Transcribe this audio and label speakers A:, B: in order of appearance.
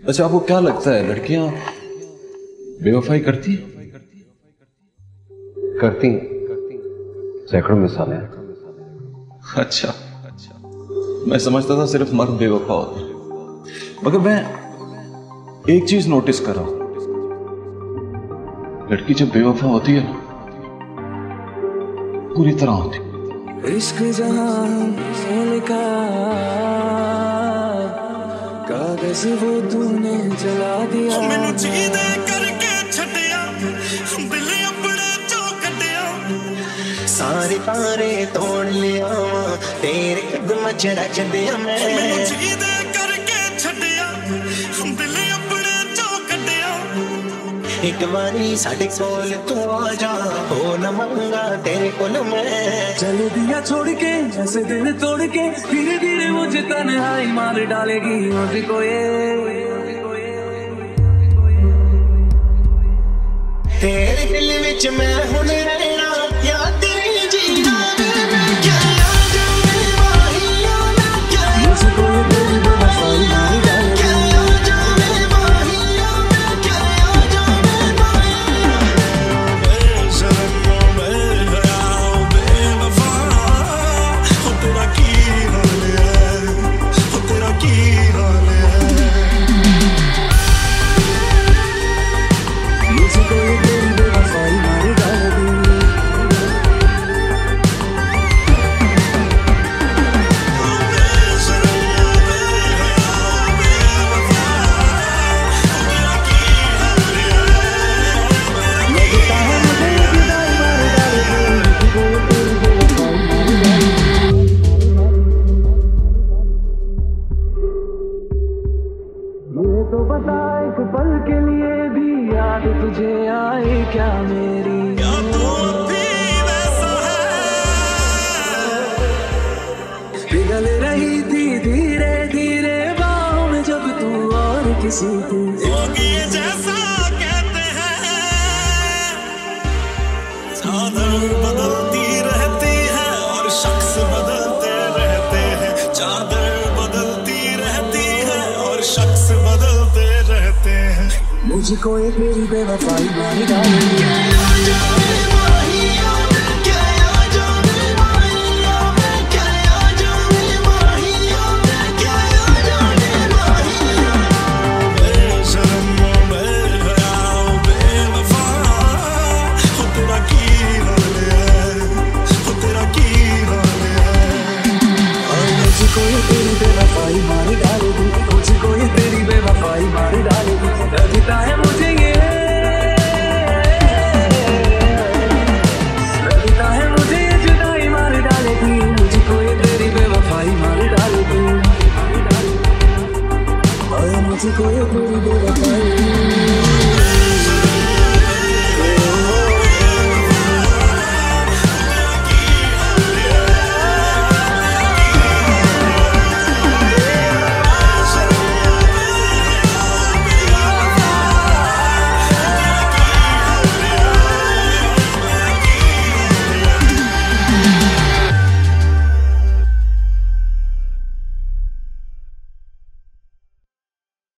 A: अच्छा, आपको क्या लगता है लड़कियां बेवफाई करती
B: करती सैकड़ों मिसालें।
A: अच्छा, मैं समझता था सिर्फ मर्द बेवफा होता, मगर मैं एक चीज नोटिस कर रहा हूं, लड़की जब बेवफा होती है ना, पूरी तरह होती।
C: इश्क जहां लिखा कागज वो तूने जला दिया, मैनू जीदे करके छड्डिया, दिल अपने चों कड्डिया, सारे तारे तोड़ लिया तेरे कदम च रच दिया, मैनू जीदे करके छड्डिया, दिल अपने चों कड्डिया, एक बारी साडे कोल तू आ जा, हो न मंगा तेरे कोल मैं, चल दिया छोड़ के जैसे दिल तोड़ के, धीरे धीरे मुझे तन्हाई मार डालेगी मुझको ये, तेरे दिल विच मैं हुण रहना या तेरे जीना, मुझको ये दिल बेवफाई मार डालेगी, तो बता एक पल के लिए भी याद तुझे आए क्या मेरी, क्या तू भी वैसा है, पिघल रही थी धीरे धीरे बाहों में जब तू और किसी की होगी जैसा कहते हैं, चादर बदलती रहती है और शख्स बदलते रहते हैं, चादर बदलती रहती है और शख्स बदलते रहते हैं, मुझको एक मेरी बेवफाई मार डालेगी।